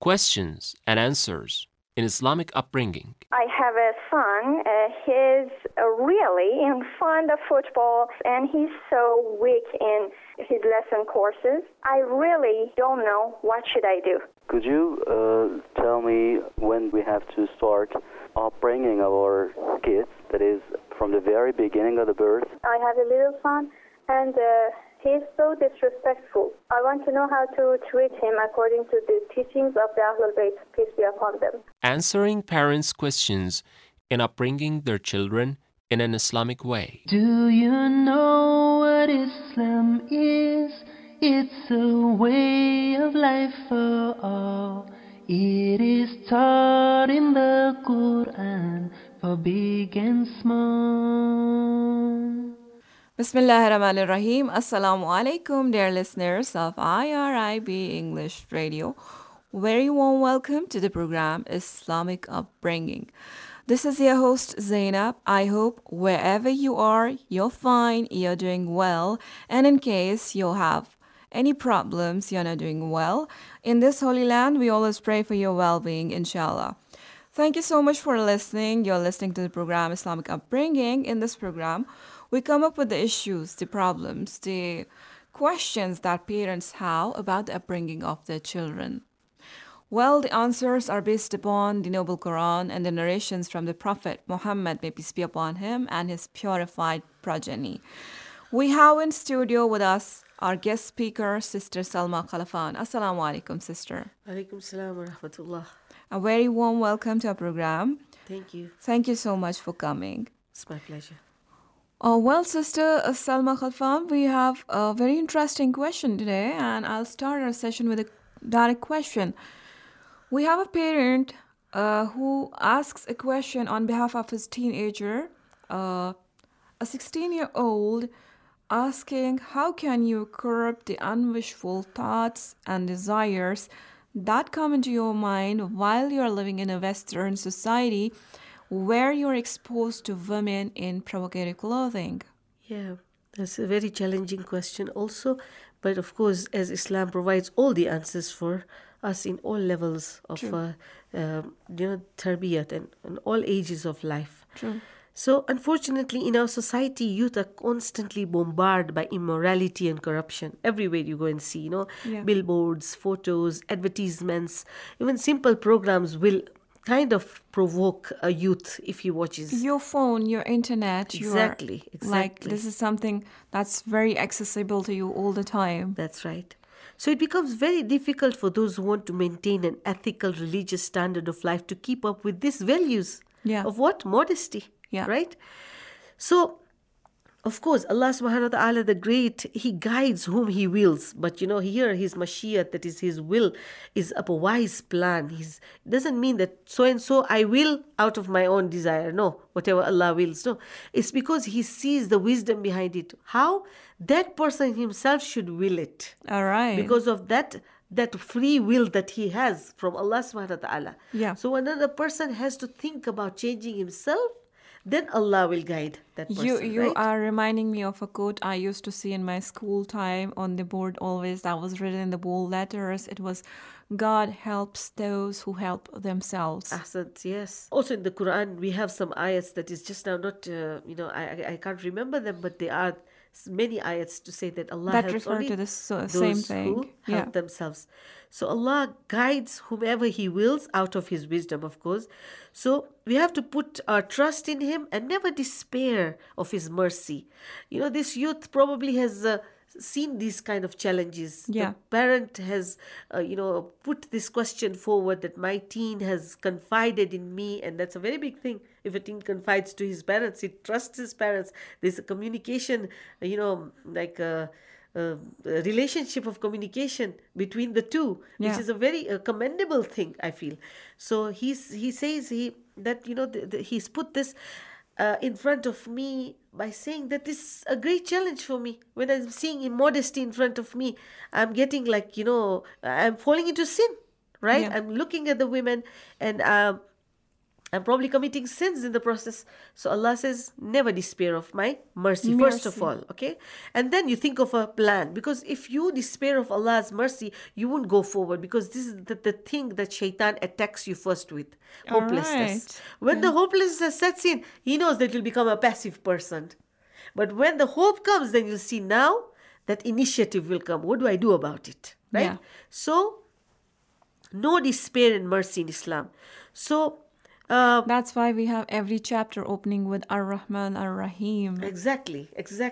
questions and answers in Islamic upbringing. I have a son. He's really fond of football, and he's so weak in his lesson courses. I really don't know what should I do. Could you tell me when we have to start upbringing our kids, that is, from the very beginning of the birth? I have a little son, and he's so disrespectful. I want to know how to treat him according to the teachings of the Ahlul Bayt, peace be upon them. Answering parents' questions in upbringing their children in an Islamic way. Do you know what Islam is? It's a way of life for all. It is taught in the Quran for big and small. Bismillahirrahmanirrahim. Assalamu alaikum, dear listeners of IRIB English Radio. Very warm welcome to the program Islamic Upbringing. This is your host Zainab. I hope wherever you are, you're fine, you're doing well. And in case you have any problems, you're not doing well, in this holy land, we always pray for your well-being, inshallah. Thank you so much for listening. You're listening to the program Islamic Upbringing. In this program, we come up with the issues, the problems, the questions that parents have about the upbringing of their children. Well, the answers are based upon the Noble Quran and the narrations from the Prophet Muhammad, may peace be upon him, and his purified progeny. We have in studio with us our guest speaker, Sister Salma Khalafan. Assalamu alaikum, sister. Alaikum salam wa rahmatullah. A very warm welcome to our program. Thank you. Thank you so much for coming. It's my pleasure. Well, Sister Salma Khalfan, we have a very interesting question today, and I'll start our session with a direct question. We have a parent who asks a question on behalf of his teenager, a 16-year-old, asking how can you curb the unwishful thoughts and desires that come into your mind while you're living in a Western society where you're exposed to women in provocative clothing? Yeah, that's a very challenging question also. But of course, as Islam provides all the answers for us in all levels of tarbiyat and all ages of life. True. So unfortunately, in our society, youth are constantly bombarded by immorality and corruption. Everywhere you go and see, billboards, photos, advertisements, even simple programs will kind of provoke a youth if he watches. Your phone, your internet. Exactly. Like, this is something that's very accessible to you all the time. That's right. So it becomes very difficult for those who want to maintain an ethical religious standard of life to keep up with these values of what? Modesty. Yeah. Right? So, of course, Allah subhanahu wa ta'ala, the great, He guides whom He wills. But, here His Mashiach, that is His will, is a wise plan. It doesn't mean that so-and-so I will out of my own desire. No, whatever Allah wills. No, it's because He sees the wisdom behind it. How? That person himself should will it. All right. Because of that free will that he has from Allah subhanahu wa ta'ala. Yeah. So another person has to think about changing himself, then Allah will guide that person. You right? are reminding me of a quote I used to see in my school time on the board always, that was written in the bold letters. It was, God helps those who help themselves. Ahsant, yes. Also in the Quran, we have some ayats that is just now not, I can't remember them, but they are many ayats to say that Allah that helps refer only to the same those thing. who help themselves. So Allah guides whomever He wills out of His wisdom, of course. So we have to put our trust in Him and never despair of His mercy. This youth probably has seen these kind of challenges. Yeah. The parent has, put this question forward that my teen has confided in me, and that's a very big thing. If a teen confides to his parents, he trusts his parents. There's a communication, like a relationship of communication between the two, which is a very commendable thing, I feel. So he says he's put this in front of me by saying that this is a great challenge for me. When I'm seeing immodesty in front of me, I'm getting I'm falling into sin, right? Yeah. I'm looking at the women and and probably committing sins in the process. So Allah says, never despair of my mercy, first of all, okay? And then you think of a plan, because if you despair of Allah's mercy, you won't go forward, because this is the thing that shaitan attacks you first with, hopelessness. Right. When the hopelessness sets in, he knows that you'll become a passive person. But when the hope comes, then you'll see now that initiative will come. What do I do about it? Right? Yeah. So, no despair in mercy in Islam. So, That's why we have every chapter opening with Ar-Rahman Ar-Rahim. exactly.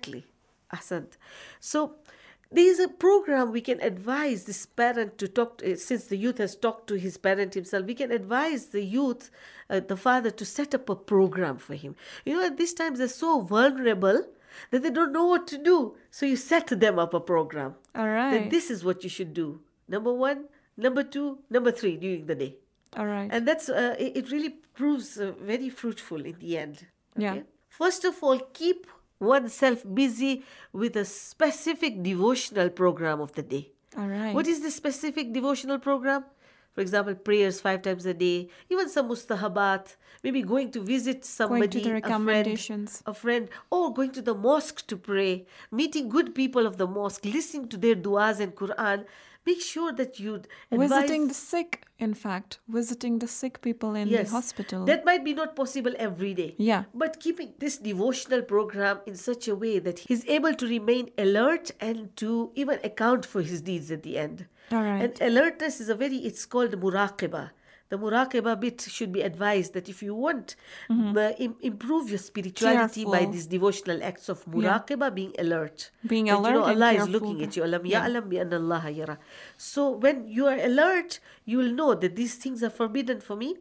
Ahsant. So, there is a program we can advise this parent to talk to, since the youth has talked to his parent himself, we can advise the youth, the father, to set up a program for him. At these times they're so vulnerable that they don't know what to do. So you set them up a program. All right. That this is what you should do. Number 1, number 2, number 3 during the day. All right. And that's it really proves very fruitful in the end. Yeah. First of all, keep oneself busy with a specific devotional program of the day. All right. What is the specific devotional program? For example, prayers 5 times a day, even some mustahabat, maybe going to visit somebody, Going to the recommendations. a friend, or going to the mosque to pray, meeting good people of the mosque, listening to their du'as and Quran. Make sure that you advise... Visiting the sick, in fact. Visiting the sick people in the hospital. That might be not possible every day. Yeah. But keeping this devotional program in such a way that he's able to remain alert and to even account for his deeds at the end. All right. And alertness is it's called muraqabah. The muraqabah bit should be advised that if you want improve your spirituality by Careful. these devotional acts of muraqabah, being alert. Being That, alert and Allah is careful. looking at you. Alam Yeah. ya'lam bi anna Allaha yara. So when you are alert, you will know that these things are forbidden for me.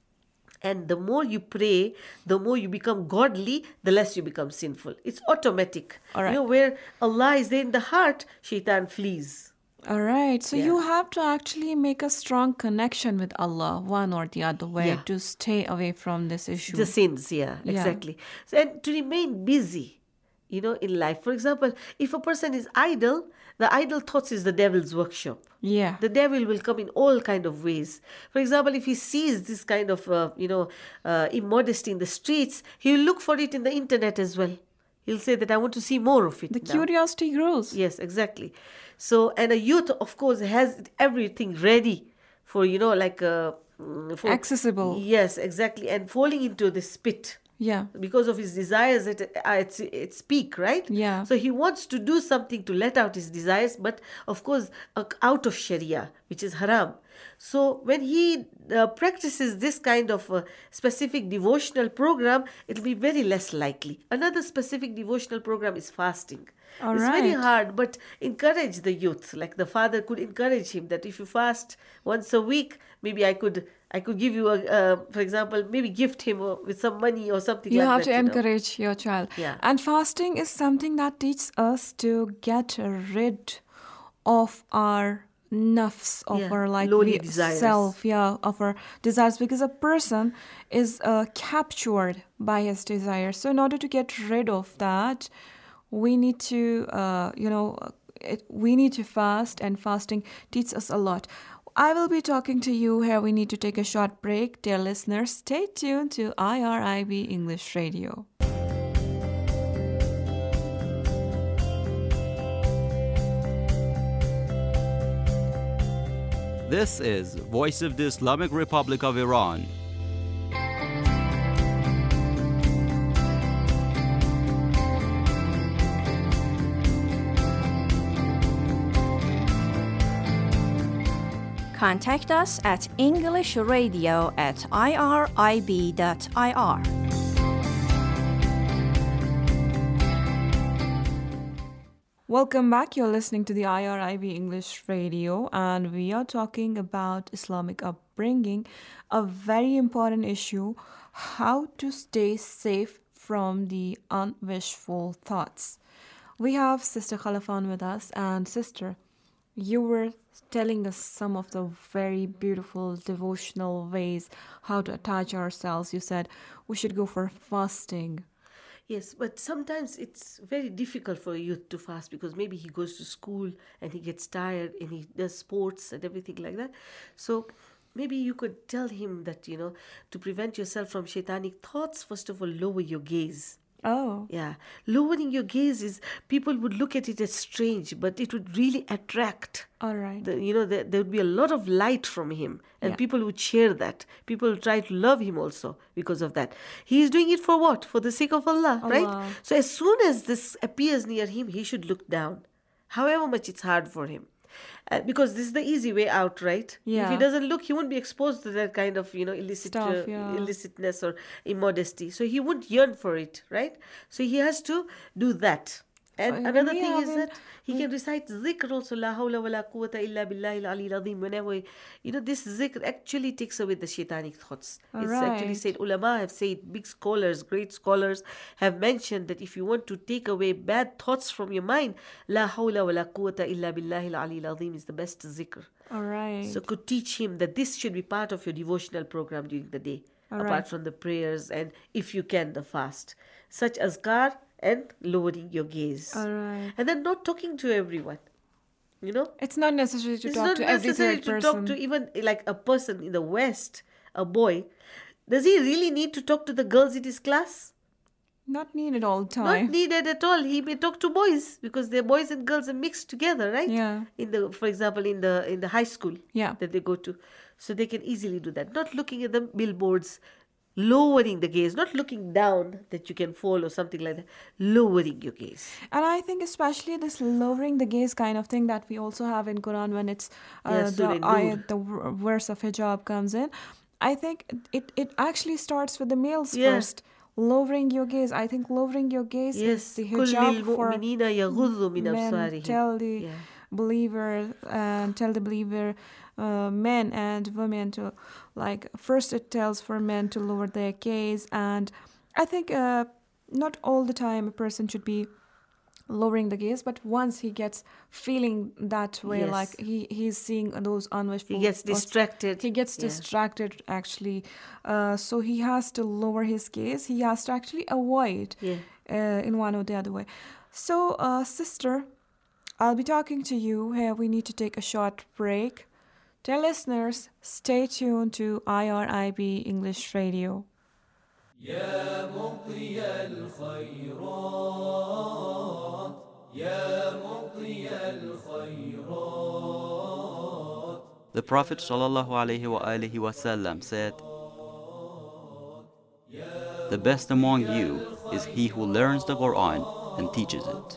And the more you pray, the more you become godly, the less you become sinful. It's automatic. All right. Where Allah is there in the heart, shaitan flees. All right. So Yeah. you have to actually make a strong connection with Allah, one or the other way, Yeah. to stay away from this issue. The sins, Yeah. exactly. So, and to remain busy, in life. For example, if a person is idle, the idle thoughts is the devil's workshop. Yeah. The devil will come in all kind of ways. For example, if he sees this kind of, immodesty in the streets, he will look for it in the internet as well. He'll say that I want to see more of it The now. curiosity grows. Yes, exactly. So, and a youth, of course, has everything ready for, for Accessible. Yes, exactly. And falling into this pit Yeah. because of his desires at its peak, right? Yeah. So he wants to do something to let out his desires, but of course, out of Sharia, which is haram. So when he practices this kind of specific devotional program, it'll be very less likely. Another specific devotional program is fasting. All It's very right. hard, but encourage the youth. Like the father could encourage him that if you fast once a week, maybe I could give you for example, maybe gift him with some money or something You like have that. to encourage your child. Yeah. And fasting is something that teaches us to get rid of our nafs, of Yeah, our lowly desires. self, of our desires, because a person is captured by his desires. So in order to get rid of that, we need to, we need to fast, and fasting teaches us a lot. I will be talking to you here. We need to take a short break. Dear listeners, stay tuned to IRIB English Radio. This is Voice of the Islamic Republic of Iran. Contact us at englishradio@irib.ir. Welcome back. You're listening to the IRIB English Radio, and we are talking about Islamic upbringing, a very important issue, how to stay safe from the unwishful thoughts. We have Sister Khalafan with us, and Sister, you were telling us some of the very beautiful devotional ways how to attach ourselves. You said we should go for fasting. Yes, but sometimes it's very difficult for a youth to fast because maybe he goes to school and he gets tired and he does sports and everything like that. So maybe you could tell him that, to prevent yourself from shaitanic thoughts, first of all, lower your gaze. Oh. Yeah. Lowering your gaze is, people would look at it as strange, but it would really attract. All right. There would be a lot of light from him, and Yeah. people would share that. People would try to love him also because of that. He is doing it for what? For the sake of Allah, right? Allah. So as soon as this appears near him, he should look down, however much it's hard for him. Because this is the easy way out, right? If Yeah. he doesn't look, he won't be exposed to that kind of, Stuff, yeah. illicitness or immodesty. So he won't yearn for it, right? So he has to do that. And When another we thing have is it- that he can recite zikr also, la hawla wa la quwwata illa billahi al-ali al-azim. Whenever, this zikr actually takes away the shaitanic thoughts. It's actually Alright. said, ulama have said, big scholars, great scholars have mentioned that if you want to take away bad thoughts from your mind, la hawla wa la quwwata illa billahi al-ali al-azim is the best zikr. All right. So could teach him that this should be part of your devotional program during the day, apart Alright. from the prayers and, if you can, the fast. Such azkar and lowering your gaze. All right. And then not talking to everyone. It's not necessary to It's talk not to every necessary third to person. talk to even like a person in the West, a boy. Does he really need to talk to the girls in his class? Not needed all the time. Not needed at all. He may talk to boys because their boys and girls are mixed together, right? Yeah. For example, in the high school Yeah. that they go to, so they can easily do that. Not looking at the billboards, lowering the gaze, not looking down that you can fall or something like that. Lowering your gaze. And I think especially this lowering the gaze kind of thing that we also have in Quran when it's Yeah, Surah Nur. the verse of hijab comes in. I think it actually starts with the males Yeah. first. Lowering your gaze. I think lowering your gaze Yes. is the كل hijab for المؤمنين يغضوا من men. أبصارهم. Tell the Yeah. believer men and women to, like, first it tells for men to lower their gaze, and I think not all the time a person should be lowering the gaze, but once he gets feeling that way, Yes. like he's seeing those unwishful He gets thoughts, distracted. he gets Yeah. distracted actually, so he has to lower his gaze. He has to actually avoid Yeah. in one or the other way. So sister, I'll be talking to you here. We need to take a short break. Dear listeners, stay tuned to IRIB English Radio. The Prophet ﷺ said, "The best among you is he who learns the Quran and teaches it."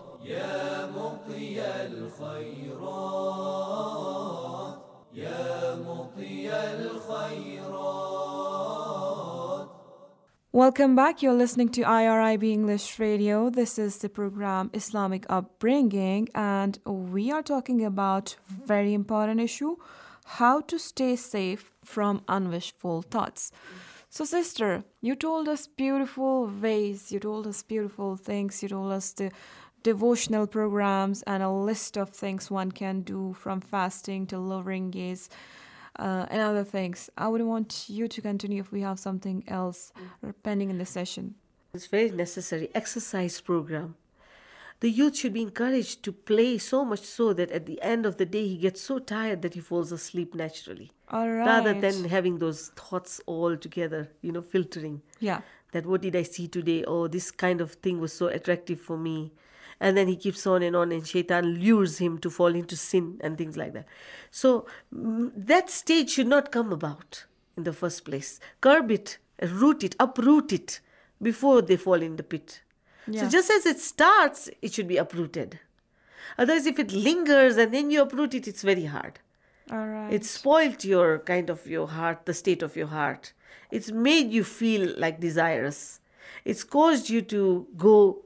Welcome back. You're listening to IRIB English Radio. This is the program Islamic Upbringing, and we are talking about very important issue, how to stay safe from unwishful thoughts. So sister, you told us beautiful ways, you told us beautiful things, you told us the devotional programs and a list of things one can do, from fasting to lowering gaze. And other things. I would want you to continue if we have something else pending in the session. It's very necessary. Exercise program. The youth should be encouraged to play so much so that at the end of the day he gets so tired that he falls asleep naturally. All right. Rather than having those thoughts all together, filtering. Yeah. That what did I see today? Oh, this kind of thing was so attractive for me. And then he keeps on, and shaitan lures him to fall into sin and things like that. So that stage should not come about in the first place. Curb it, root it, uproot it before they fall in the pit. Yeah. So just as it starts, it should be uprooted. Otherwise, if it lingers and then you uproot it, it's very hard. All right. It's spoiled your heart, the state of your heart. It's made you feel like desirous. It's caused you to go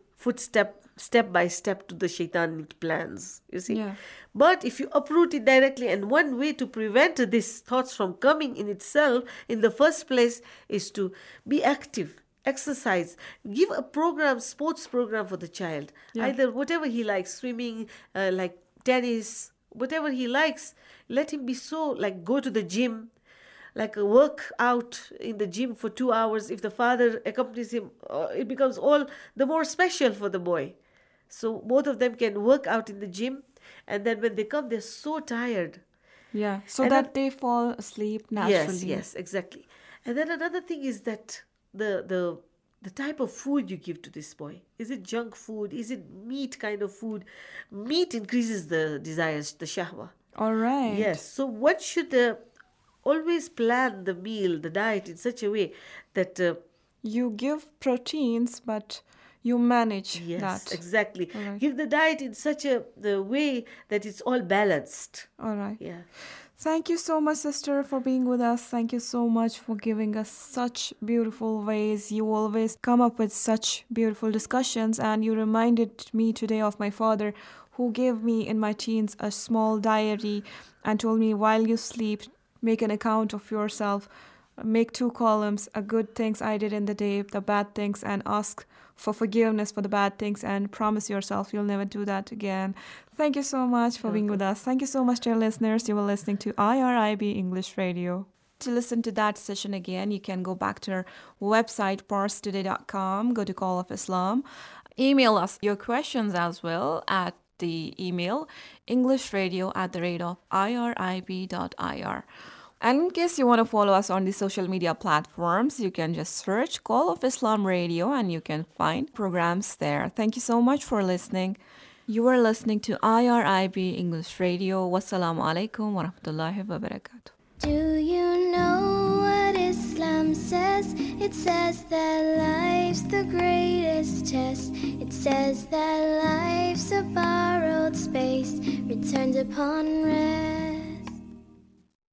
step by step to the shaitanic plans, you see. Yeah. But if you uproot it directly, and one way to prevent these thoughts from coming in itself in the first place is to be active, exercise, give a program, sports program for the child. Yeah. Either whatever he likes, swimming, like tennis, whatever he likes, let him be so, like go to the gym, like a work out in the gym for 2 hours. If the father accompanies him, it becomes all the more special for the boy. So both of them can work out in the gym, and then when they come, they're so tired. Yeah, so And that they fall asleep naturally. Yes, exactly. And then another thing is that the type of food you give to this boy. Is it junk food? Is it meat kind of food? Meat increases the desires, the shahwa. All right. Yes. So what should always plan the meal, the diet in such a way that You give proteins, but you manage yes, that. exactly. All right. Give the diet in such a the way that it's all balanced. All right. Yeah. Thank you so much, sister, for being with us. Thank you so much for giving us such beautiful ways. You always come up with such beautiful discussions, and you reminded me today of my father, who gave me in my teens a small diary and told me, while you sleep, make an account of yourself, make 2 columns, good things I did in the day, the bad things, and ask for forgiveness for the bad things, and promise yourself you'll never do that again. Thank you so much for being with us. Thank you so much, dear listeners. You were listening to IRIB English Radio. To listen to that session again, you can go back to our website, parstoday.com, go to Call of Islam. Email us your questions as well at the email englishradio@irib.ir. And in case you want to follow us on the social media platforms, you can just search Call of Islam Radio and you can find programs there. Thank you so much for listening. You are listening to IRIB English Radio. Wassalamu alaikum wa rahmatullahi wa barakatuh. Do you know what Islam says? It says that life's the greatest test. It says that life's a borrowed space, returned upon rest.